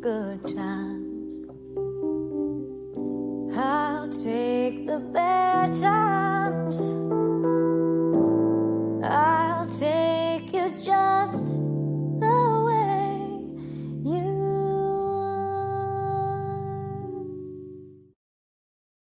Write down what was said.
good times. I'll take the bad times. I'll take you just